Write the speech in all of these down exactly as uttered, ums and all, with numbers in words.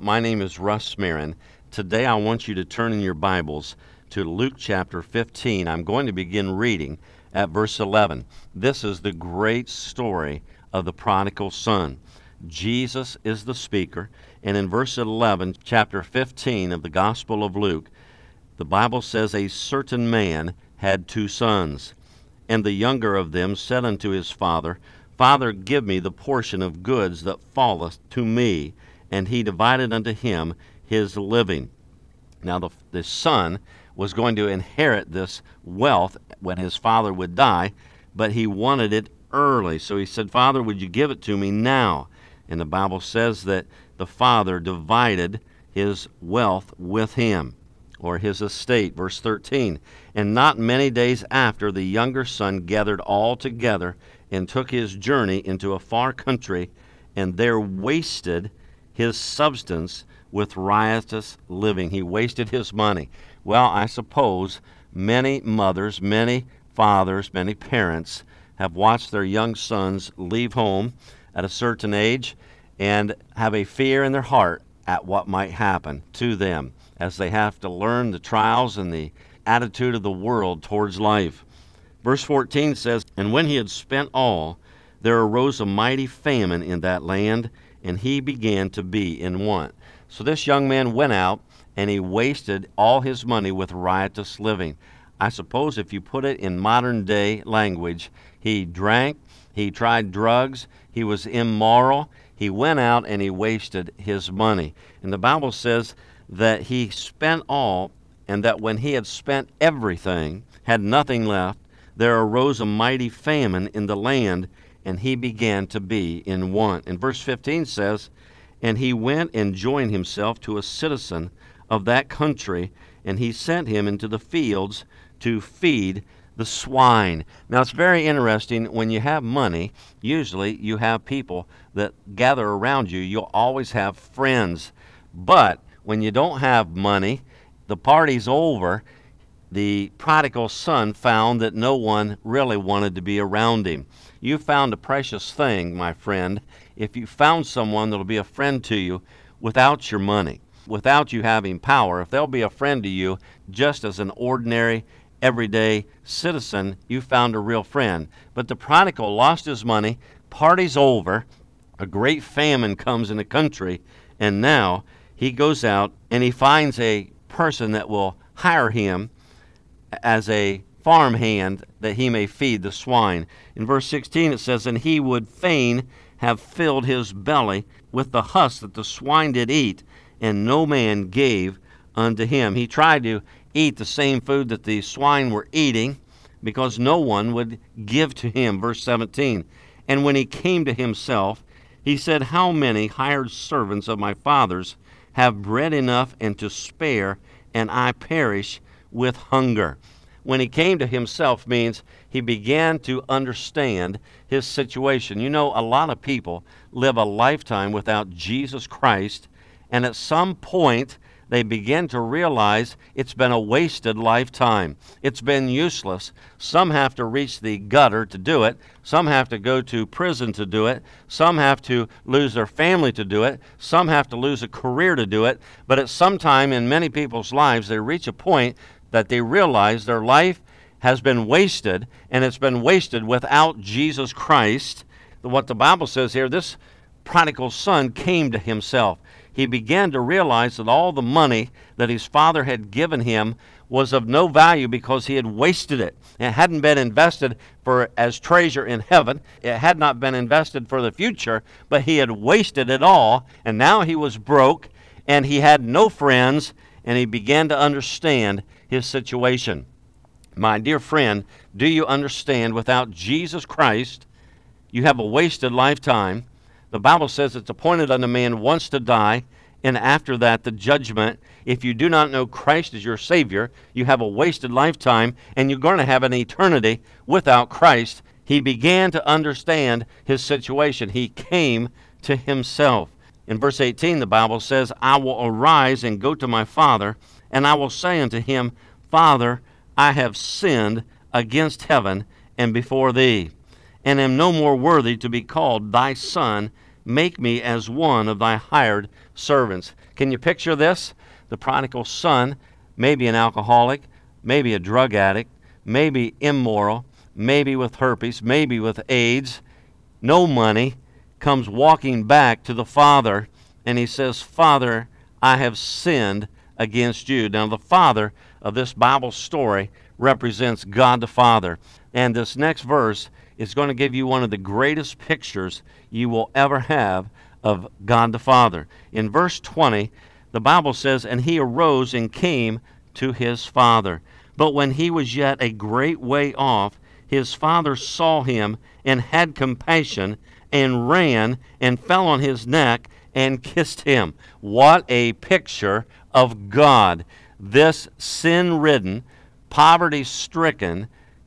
My name is Russ Marin. Today I want you to turn in your Bibles to Luke chapter fifteen. I'm going to begin reading at verse eleven. This is the great story of the prodigal son. Jesus is the speaker, and in verse eleven, chapter fifteen of the Gospel of Luke, the Bible says, "A certain man had two sons, and the younger of them said unto his father, Father, give me the portion of goods that falleth to me. And he divided unto him his living." Now the, the son was going to inherit this wealth when his father would die, but he wanted it early. So he said, "Father, would you give it to me now?" And the Bible says that the father divided his wealth with him, or his estate. Verse thirteen, "And not many days after, the younger son gathered all together and took his journey into a far country, and there wasted his substance with riotous living." He wasted his money. Well, I suppose many mothers, many fathers, many parents have watched their young sons leave home at a certain age and have a fear in their heart at what might happen to them as they have to learn the trials and the attitude of the world towards life. Verse fourteen says, "And when he had spent all, there arose a mighty famine in that land, and he began to be in want." So this young man went out, and he wasted all his money with riotous living. I suppose if you put it in modern day language, he drank, he tried drugs, he was immoral, he went out and he wasted his money. And the Bible says that he spent all, and that when he had spent everything, had nothing left, there arose a mighty famine in the land, and he began to be in want. And verse fifteen says, "And he went and joined himself to a citizen of that country, and he sent him into the fields to feed the swine." Now, it's very interesting. When you have money, usually you have people that gather around you. You'll always have friends. But when you don't have money, the party's over. The prodigal son found that no one really wanted to be around him. You found a precious thing, my friend, if you found someone that'll be a friend to you without your money, without you having power. If they'll be a friend to you just as an ordinary, everyday citizen, you found a real friend. But the prodigal lost his money, party's over, a great famine comes in the country, and now he goes out and he finds a person that will hire him as a farmhand that he may feed the swine. In verse sixteen it says, "And he would fain have filled his belly with the husk that the swine did eat, and no man gave unto him." He tried to eat the same food that the swine were eating because no one would give to him. Verse seventeen, "And when he came to himself, he said, How many hired servants of my father's have bread enough and to spare, and I perish with hunger." When he came to himself means he began to understand his situation. You know, a lot of people live a lifetime without Jesus Christ, and at some point they begin to realize it's been a wasted lifetime. It's been useless. Some have to reach the gutter to do it. Some have to go to prison to do it. Some have to lose their family to do it. Some have to lose a career to do it. But at some time in many people's lives, they reach a point that they realize their life has been wasted, and it's been wasted without Jesus Christ. What the Bible says here, this prodigal son came to himself. He began to realize that all the money that his father had given him was of no value because he had wasted it. It hadn't been invested for as treasure in heaven. It had not been invested for the future, but he had wasted it all, and now he was broke, and he had no friends, and he began to understand his situation. My dear friend, do you understand without Jesus Christ, you have a wasted lifetime? The Bible says it's appointed unto man once to die, and after that the judgment. If you do not know Christ as your Savior, you have a wasted lifetime, and you're going to have an eternity without Christ. He began to understand his situation. He came to himself. In verse eighteen, the Bible says, "I will arise and go to my father, and I will say unto him, Father, I have sinned against heaven and before thee, and am no more worthy to be called thy son. make me as one of thy hired servants. Can you picture this? The prodigal son, maybe an alcoholic, maybe a drug addict, maybe immoral, maybe with herpes, maybe with AIDS, no money, comes walking back to the father, and he says, Father, I have sinned against you. Now, the father of this Bible story represents God the Father. And this next verse is going to give you one of the greatest pictures you will ever have of God the Father. In verse twenty, the Bible says, And he arose and came to his father. But when he was yet a great way off, his father saw him and had compassion and ran and fell on his neck and kissed him. What a picture of God. This sin-ridden, poverty-stricken,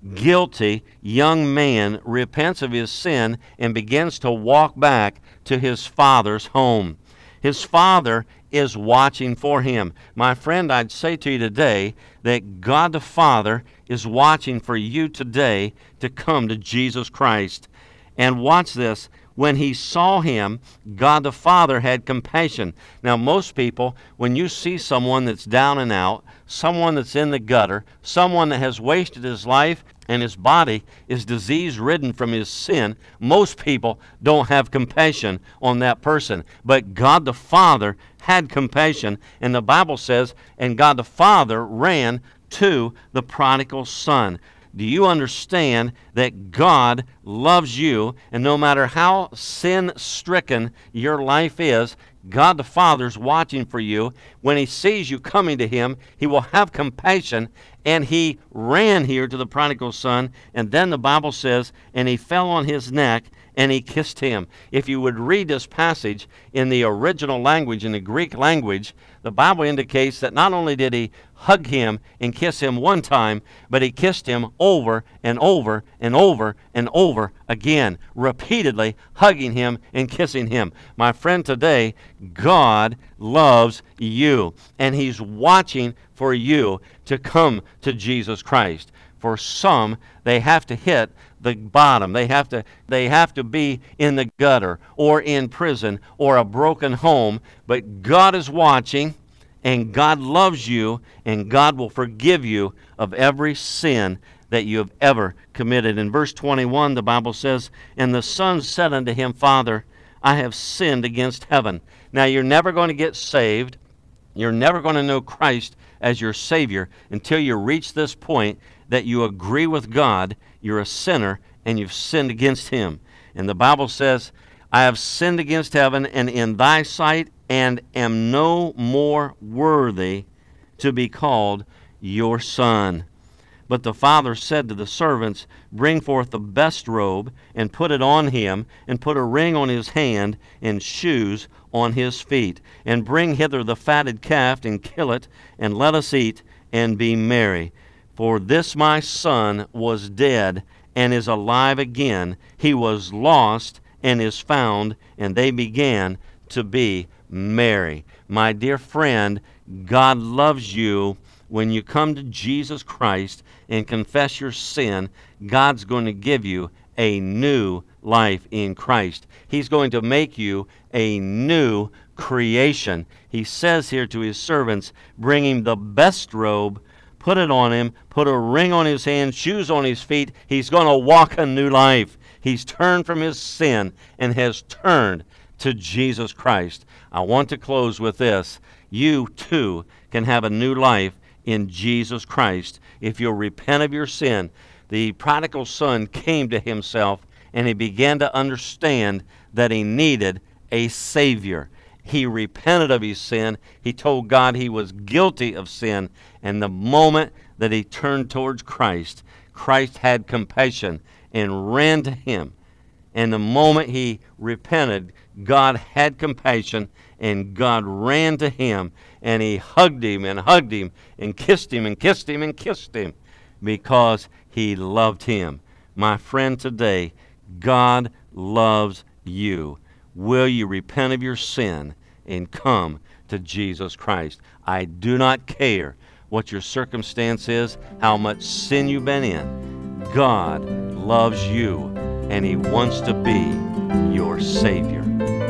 guilty young man repents of his sin and begins to walk back to his father's home. His father is watching for him. My friend, I'd say to you today that God the Father is watching for you today to come to Jesus Christ. And watch this. When he saw him, God the Father had compassion. Now, most people, when you see someone that's down and out, someone that's in the gutter, someone that has wasted his life and his body is disease-ridden from his sin, most people don't have compassion on that person. But God the Father had compassion, and the Bible says, and God the Father ran to the prodigal son. Do you understand that God loves you, and no matter how sin-stricken your life is, God the Father's watching for you. When he sees you coming to him, he will have compassion, and he ran here to the prodigal son, and then the Bible says, and he fell on his neck, and he kissed him. If you would read this passage in the original language, in the Greek language, the Bible indicates that not only did he hug him and kiss him one time, but he kissed him over and over and over and over again, repeatedly hugging him and kissing him. My friend, today, God loves you, and he's watching for you to come to Jesus Christ. For some, they have to hit the bottom. They have to they have to be in the gutter or in prison or a broken home. But God is watching, and God loves you, and God will forgive you of every sin that you have ever committed. In verse twenty-one, the Bible says, And the son said unto him, Father, I have sinned against heaven. Now, you're never going to get saved. You're never going to know Christ as your Savior until you reach this point that you agree with God, you're a sinner, and you've sinned against him. And the Bible says, I have sinned against heaven and in thy sight, and am no more worthy to be called your son. But the father said to the servants, Bring forth the best robe, and put it on him, and put a ring on his hand, and shoes on his feet. And bring hither the fatted calf, and kill it, and let us eat, and be merry. For this my son was dead, and is alive again. He was lost, and is found, and they began to be merry. My dear friend, God loves you. When you come to Jesus Christ and confess your sin, God's going to give you a new life in Christ. He's going to make you a new creation. He says here to his servants, bring him the best robe, put it on him, put a ring on his hand, shoes on his feet. He's going to walk a new life. He's turned from his sin and has turned to Jesus Christ. I want to close with this. You too can have a new life in Jesus Christ if you'll repent of your sin. The prodigal son came to himself, and he began to understand that he needed a Savior. He repented of his sin. He told God he was guilty of sin. And the moment that he turned towards Christ, Christ had compassion and ran to him. And the moment he repented, God had compassion, and God ran to him, and he hugged him and hugged him and kissed him and kissed him and kissed him because he loved him. My friend, today, God loves you. Will you repent of your sin and come to Jesus Christ? I do not care what your circumstance is, how much sin you've been in. God loves you, and he wants to be your Savior.